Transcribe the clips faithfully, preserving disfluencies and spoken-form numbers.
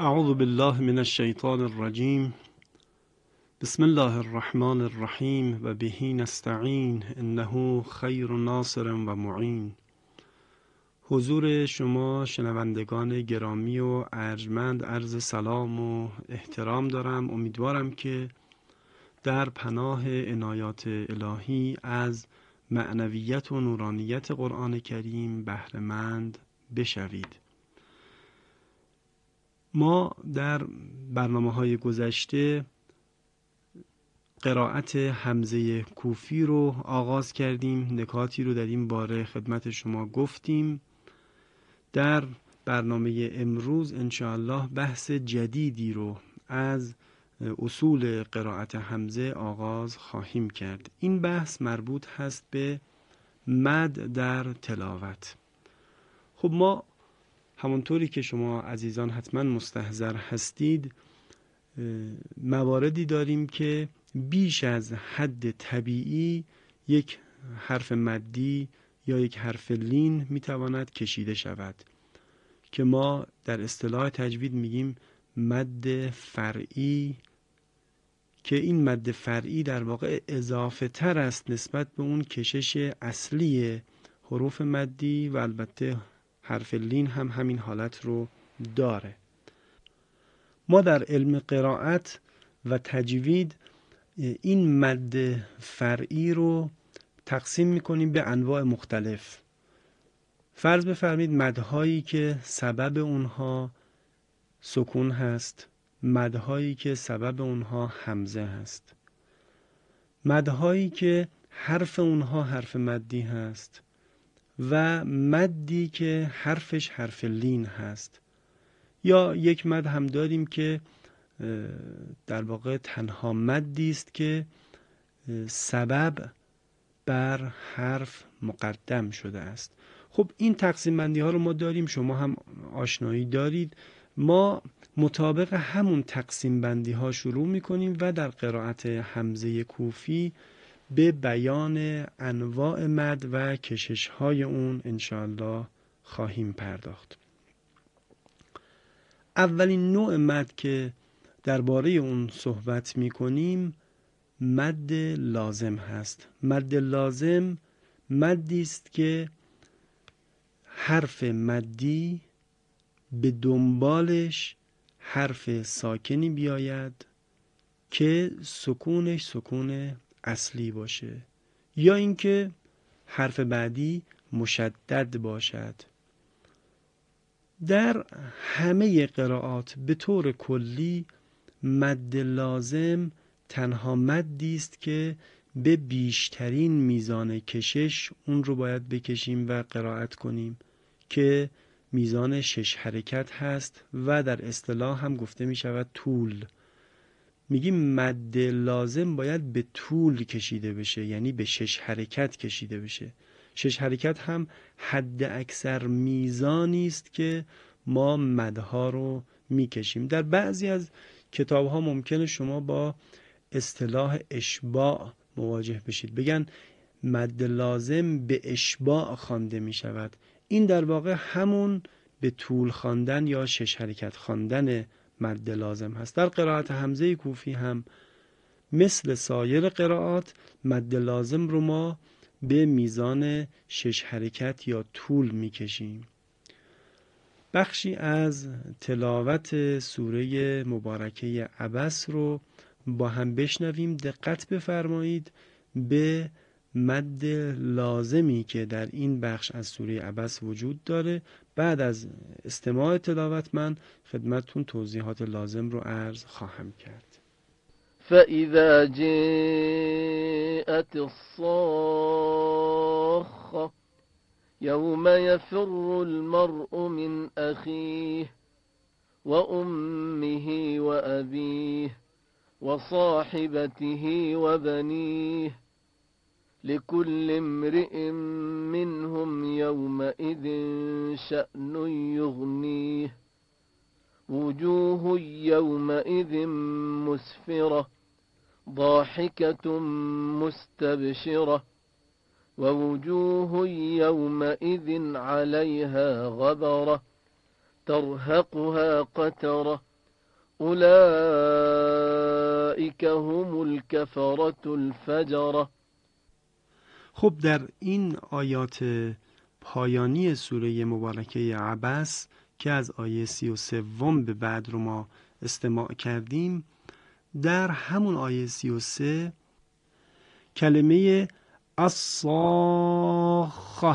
اعوذ بالله من الشیطان الرجیم. بسم الله الرحمن الرحیم و به نستعین انه خیر ناصر و معین. حضور شما شنوندگان گرامی و ارجمند عرض سلام و احترام دارم. امیدوارم که در پناه عنایات الهی از معنویت و نورانیت قرآن کریم بهره‌مند بشوید. ما در برنامه‌های گذشته قرائت حمزه کوفی رو آغاز کردیم، نکاتی رو در این باره خدمت شما گفتیم. در برنامه امروز انشاءالله بحث جدیدی رو از اصول قرائت حمزه آغاز خواهیم کرد. این بحث مربوط هست به مد در تلاوت. خب ما همونطوری که شما عزیزان حتما مستحضر هستید مواردی داریم که بیش از حد طبیعی یک حرف مدی یا یک حرف لین میتواند کشیده شود که ما در اصطلاح تجوید میگیم مد فرعی، که این مد فرعی در واقع اضافه تر است نسبت به اون کشش اصلی حروف مدی و البته حرف لین هم همین حالت رو داره. ما در علم قرائت و تجوید این مد فرعی رو تقسیم میکنیم به انواع مختلف. فرض بفرمید مدهایی که سبب اونها سکون هست، مدهایی که سبب اونها همزه هست، مدهایی که حرف اونها حرف مدی هست و مدی که حرفش حرف لین هست. یا یک مد هم داریم که در واقع تنها مدی است که سبب بر حرف مقدم شده است. خب این تقسیم بندی ها رو ما داریم، شما هم آشنایی دارید. ما مطابق همون تقسیم بندی ها شروع می کنیم و در قرائت حمزه کوفی به بیان انواع مد و کشش های اون انشاءالله خواهیم پرداخت. اولین نوع مد که درباره اون صحبت می کنیم مد لازم هست. مد لازم مدی است که حرف مدی به دنبالش حرف ساکنی بیاید که سکونش سکون اصلی باشه یا اینکه حرف بعدی مشدد باشد. در همه قرائات به طور کلی مد لازم تنها مدی است که به بیشترین میزان کشش اون رو باید بکشیم و قرائت کنیم که میزان شش حرکت هست و در اصطلاح هم گفته می شود طول. میگیم مد لازم باید به طول کشیده بشه، یعنی به شش حرکت کشیده بشه. شش حرکت هم حد اکثر میزانی است که ما مدها رو میکشیم. در بعضی از کتاب ها ممکنه شما با اصطلاح اشباع مواجه بشید، بگن مد لازم به اشباع خوانده می شود. این در واقع همون به طول خواندن یا شش حرکت خواندن مد لازم هست. در قرائت حمزه کوفی هم مثل سایر قرائات مد لازم رو ما به میزان شش حرکت یا طول می کشیم. بخشی از تلاوت سوره مبارکه عبس رو با هم بشنویم. دقت بفرمایید به مد لازمی که در این بخش از سوره عبس وجود داره. بعد از استماع تلاوت من خدمتتون توضیحات لازم رو عرض خواهم کرد. فَإِذَا جَاءَتِ الصَّاخَّةُ يَوْمَ يَفِرُّ الْمَرْءُ مِنْ أَخِيهِ وَأُمِّهِ وَأَبِيهِ وَصَاحِبَتِهِ وَبَنِيهِ لِكُلِّ امْرِئٍ مِّنْهُمْ يَوْمَئِذٍ شَأْنٌ يُغْنِيهِ وُجُوهٌ يَوْمَئِذٍ مُسْفِرَةٌ ضَاحِكَةٌ مُسْتَبْشِرَةٌ وَوُجُوهٌ يَوْمَئِذٍ عَلَيْهَا غَبَرَةٌ تَرْهَقُهَا قَتَرَةٌ أولئك هم الكفرة الفجرة. خب در این آیات پایانی سوره مبارکه عبس که از آیه سی و سوم به بعد رو ما استماع کردیم، در همون آیه سی و سه کلمه الصاخة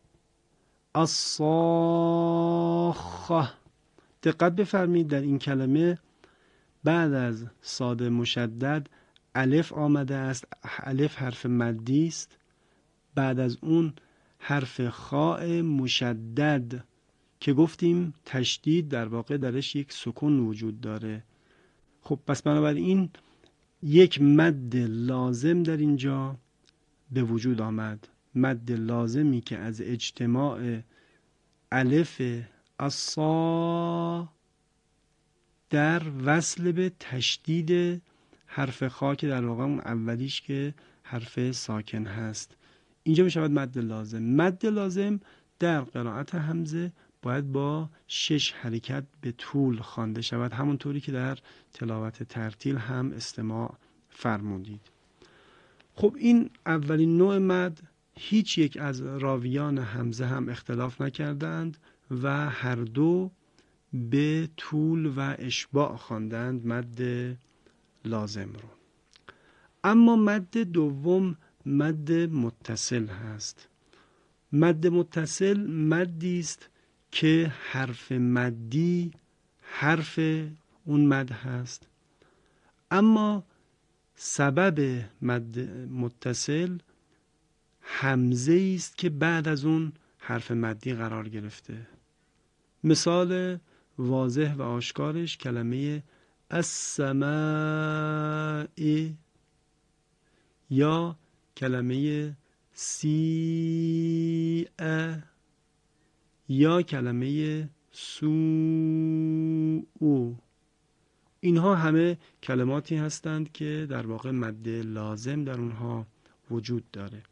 الصاخة دقت بفرمید در این کلمه بعد از صاد مشدد الف آمده است. الف حرف مدی است، بعد از اون حرف خاء مشدد که گفتیم تشدید در واقع درش یک سکون وجود داره. خب پس بنابراین یک مد لازم در اینجا به وجود آمد، مد لازمی که از اجتماع الف الصا در وصل به تشدید حرف خا که در واقع اون اولیش که حرف ساکن هست اینجا میشود مد لازم. مد لازم در قرائت حمزه باید با شش حرکت به طول خوانده شود، همونطوری که در تلاوت ترتیل هم استماع فرمودید. خب این اولین نوع مد هیچ یک از راویان حمزه هم اختلاف نکردند و هر دو به طول و اشباع خواندند مد لازم رو. اما مد دوم مد متصل هست. مد متصل مدی است که حرف مدی حرف اون مد هست، اما سبب مد متصل حمزه است که بعد از اون حرف مدی قرار گرفته. مثال واضح و آشکارش کلمه السماء یا کلمه سیء یا کلمه سوء. اینها همه کلماتی هستند که در واقع مد لازم در اونها وجود داره.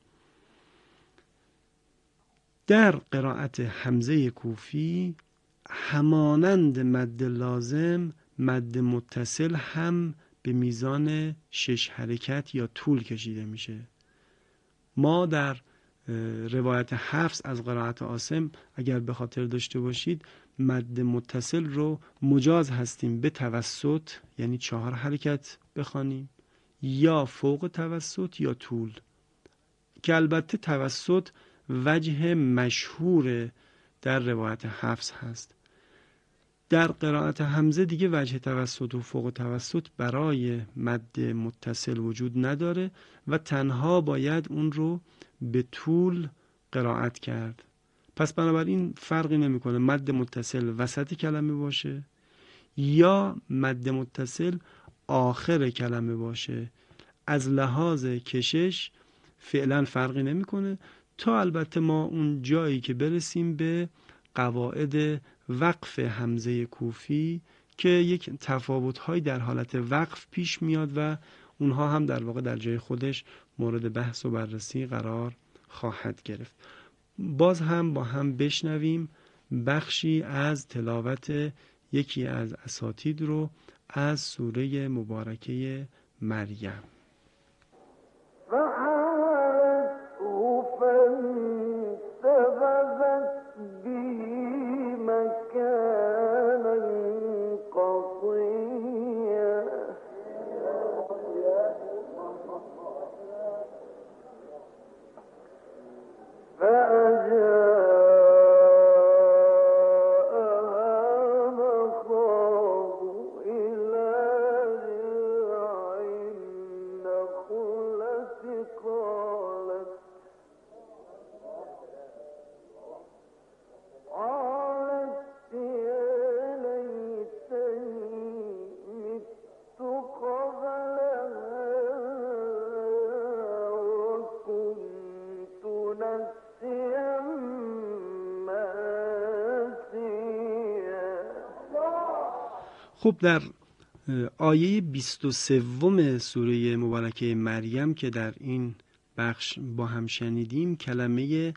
در قرائت حمزه کوفی همانند مد لازم مد متصل هم به میزان شش حرکت یا طول کشیده میشه. ما در روایت حفص از قرائت عاصم اگر به خاطر داشته باشید مد متصل رو مجاز هستیم به توسط، یعنی چهار حرکت بخوانیم، یا فوق توسط یا طول، که البته توسط وجه مشهور در روایت حفص هست. در قرائت حمزه دیگه وجه توسط و فوق توسط برای مد متصل وجود نداره و تنها باید اون رو به طول قرائت کرد. پس بنابراین فرقی نمیکنه مد متصل وسط کلمه باشه یا مد متصل آخر کلمه باشه. از لحاظ کشش فعلا فرقی نمیکنه تا البته ما اون جایی که برسیم به قواعد وقف حمزه کوفی که یک تفاوت‌هایی در حالت وقف پیش میاد و اونها هم در واقع در جای خودش مورد بحث و بررسی قرار خواهد گرفت. باز هم با هم بشنویم بخشی از تلاوت یکی از اساتید رو از سوره مبارکه مریم. خب در آیه بیست و سوم سوره مبارکه مریم که در این بخش با هم شنیدیم کلمه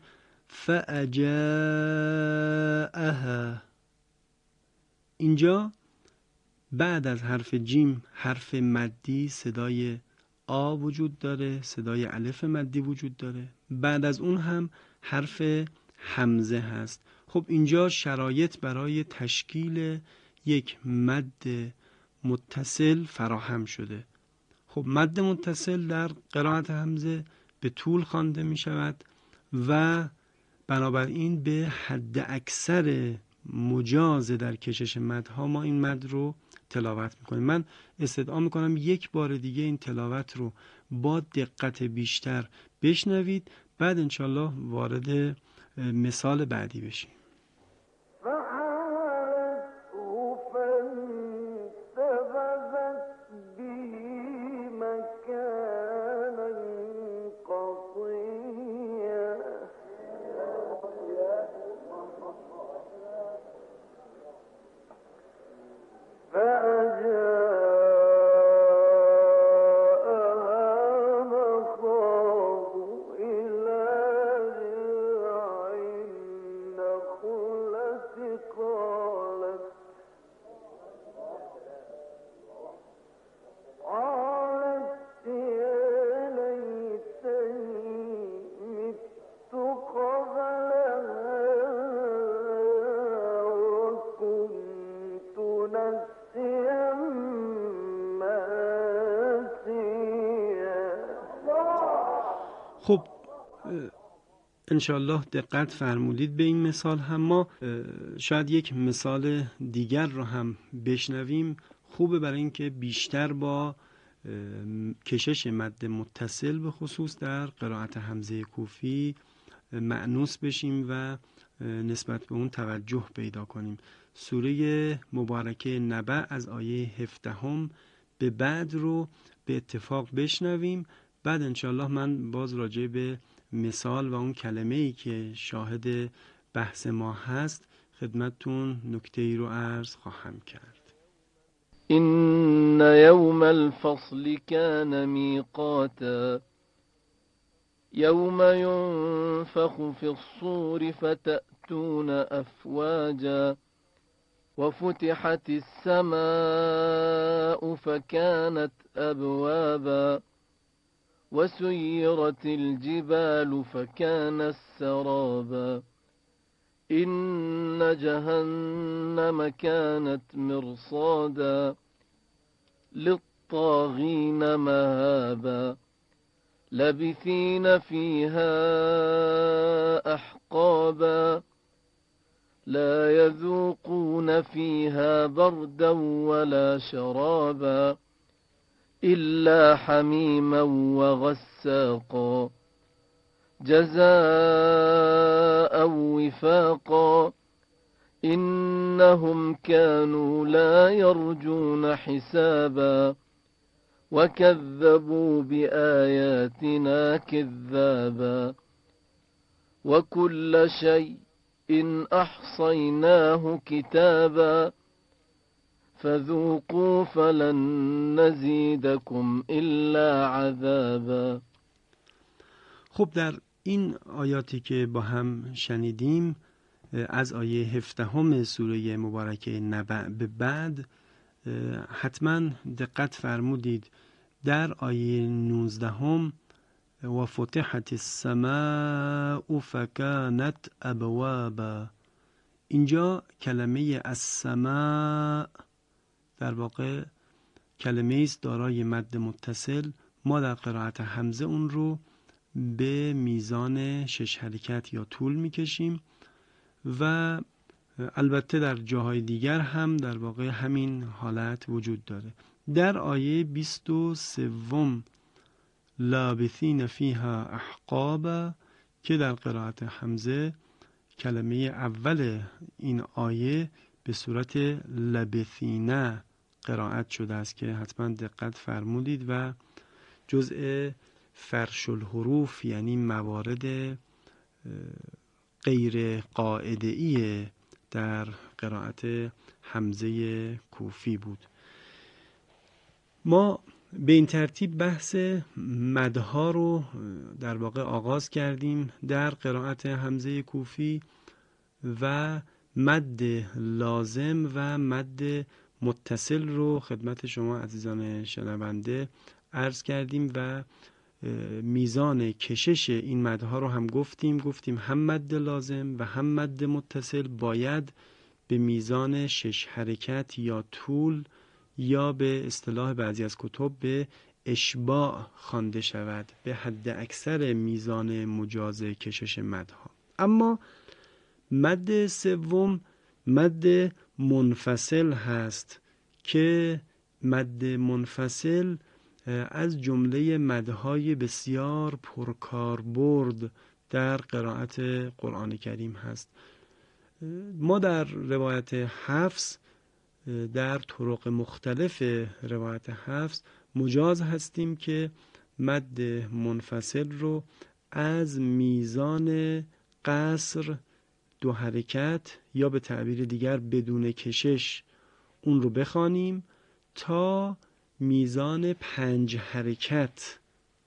فأجاءها، اینجا بعد از حرف جیم حرف مدی صدای آ وجود داره، صدای الف مدی وجود داره. بعد از اون هم حرف همزه هست. خب اینجا شرایط برای تشکیل یک مد متصل فراهم شده. خب مد متصل در قرائت همزه به طول خوانده می شود و بنابراین به حد اکثر مجاز در کشش مدها ما این مد رو تلاوت میکنیم. من استدعا میکنم یک بار دیگه این تلاوت رو با دقت بیشتر بشنوید، بعد انشالله وارد مثال بعدی بشیم. خب انشالله دقت فرمودید به این مثال. هم ما شاید یک مثال دیگر رو هم بشنویم. خوبه برای اینکه بیشتر با کشش مد متصل به خصوص در قرائت همزه کوفی مأنوس بشیم و نسبت به اون توجه پیدا کنیم. سوره مبارکه نبأ از آیه هفدهم به بعد رو به اتفاق بشنویم، بعد انشالله من باز راجع به مثال و اون کلمه‌ای که شاهد بحث ما هست خدمتتون نکته‌ای رو عرض خواهم کرد. إن يوم الفصل كان ميقاتا يوم ينفخ في الصور فتأتون أفواجا وفتحت السماء فكانت أبوابا وسيرت الجبال فكانت سرابا إن جهنم كانت مرصادا للطاغين مآبا لبثين فيها أحقابا لا يذوقون فيها بردا ولا شرابا إلا حميما وغساقا جزاء وفاقا إنهم كانوا لا يرجون حسابا وكذبوا بآياتنا كذابا وكل شيء أحصيناه كتابا فذوقوا فلن نزيدكم إلا عذابا. خب در این آیاتی که با هم شنیدیم از آیه هفدهم سوره مبارکه نبأ به بعد حتما دقت فرمودید. در آیه نوزدهم و فتحت السماء فکانت ابوابا، اینجا کلمه السماء در واقع کلمه است دارای مد متصل. ما در قرائت همزه اون رو به میزان شش حرکت یا طول میکشیم و البته در جاهای دیگر هم در واقع همین حالت وجود داره. در آیه بیست و سوم لابثین فیها احقابا که در قرائت همزه کلمه اول این آیه به صورت لبثینه قرائت شده است که حتما دقت فرمودید و جزء فرش الحروف یعنی موارد غیر قاعده‌ای در قرائت همزه کوفی بود. ما به این ترتیب بحث مدها رو در واقع آغاز کردیم در قرائت همزه کوفی و مد لازم و مد متصل رو خدمت شما عزیزان شنونده عرض کردیم و میزان کشش این مدها رو هم گفتیم گفتیم هم مد لازم و هم مد متصل باید به میزان شش حرکت یا طول یا به اصطلاح بعضی از کتب به اشباع خوانده شود، به حد اکثر میزان مجاز کشش مدها. اما مد سوم مد منفصل هست که مد منفصل از جمله مدهای بسیار پرکاربرد در قرائت قرآن کریم هست. ما در روایت حفص در طرق مختلف روایت حفص مجاز هستیم که مد منفصل رو از میزان قصر دو حرکت یا به تعبیر دیگر بدون کشش اون رو بخوانیم تا میزان پنج حرکت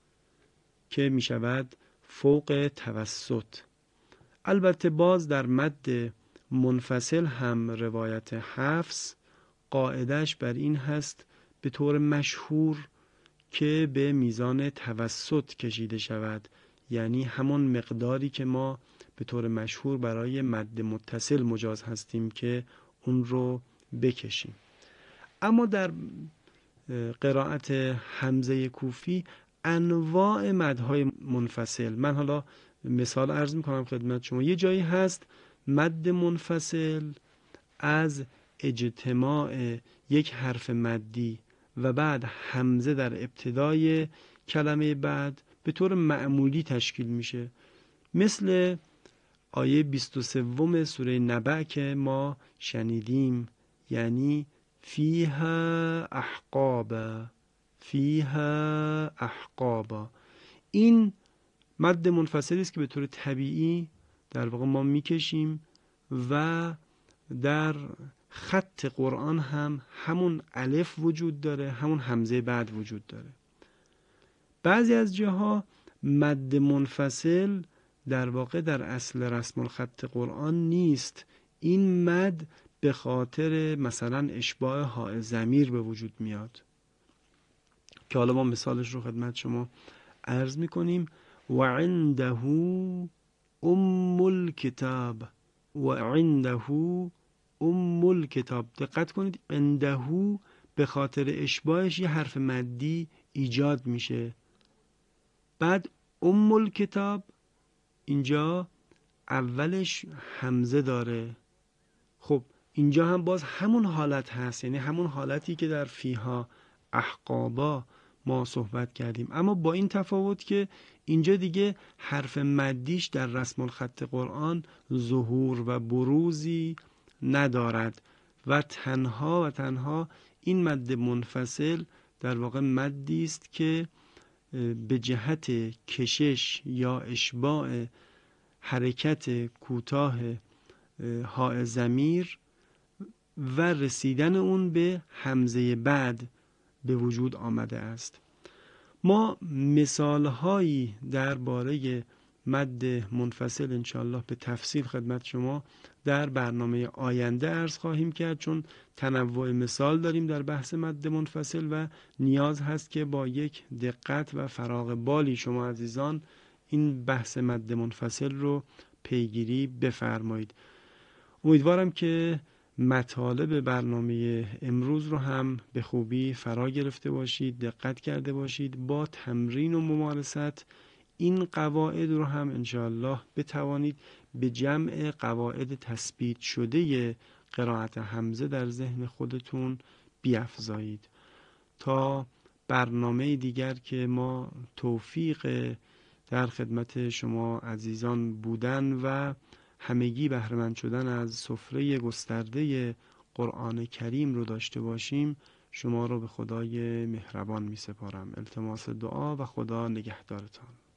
که می شود فوق توسط. البته باز در مد منفصل هم روایت حفص قاعدش بر این هست به طور مشهور که به میزان توسط کشیده شود، یعنی همون مقداری که ما به طور مشهور برای مد متصل مجاز هستیم که اون رو بکشیم. اما در قرائت حمزه کوفی انواع مدهای منفصل، من حالا مثال عرض میکنم خدمت شما. یه جایی هست مد منفصل از اجتماع یک حرف مدی و بعد حمزه در ابتدای کلمه بعد به طور معمولی تشکیل میشه، مثل آیه بیست و سوم سوره نبأ که ما شنیدیم، یعنی فیها احقابا فیها احقابا. این مد منفصلی است که به طور طبیعی در واقع ما میکشیم و در خط قرآن هم همون الف وجود داره، همون حمزه بعد وجود داره. بعضی از جاها مد منفصل در واقع در اصل رسم الخط قرآن نیست. این مد به خاطر مثلا اشباع هاء ضمیر به وجود میاد که حالا ما مثالش رو خدمت شما عرض میکنیم. و عنده ام الکتاب و عنده ام الکتاب. دقت کنید، عنده به خاطر اشباعش یه حرف مدی ایجاد میشه. بعد ام الکتاب اینجا اولش حمزه داره. خب اینجا هم باز همون حالت هست، یعنی همون حالتی که در فیها احقابا ما صحبت کردیم، اما با این تفاوت که اینجا دیگه حرف مدیش در رسم الخط قرآن ظهور و بروزی ندارد و تنها و تنها این مد منفصل در واقع مدی است که به جهت کشش یا اشباع حرکت کوتاه هاء ضمیر و رسیدن اون به حمزه بعد به وجود آمده است. ما مثالهایی درباره مد منفصل انشاءالله به تفصیل خدمت شما در برنامه آینده عرض خواهیم کرد، چون تنوع مثال داریم در بحث مد منفصل و نیاز هست که با یک دقت و فراغ بالی شما عزیزان این بحث مد منفصل رو پیگیری بفرمایید. امیدوارم که مطالب برنامه امروز رو هم به خوبی فرا گرفته باشید، دقت کرده باشید. با تمرین و ممارست این قواعد رو هم انشاءالله بتوانید به جمع قواعد تثبیت شده قرائت حمزه در ذهن خودتون بیفزایید. تا برنامه دیگر که ما توفیق در خدمت شما عزیزان بودن و همگی بهره‌مند شدن از سفره گسترده قرآن کریم رو داشته باشیم، شما رو به خدای مهربان می سپارم. التماس دعا و خدا نگهدارتان.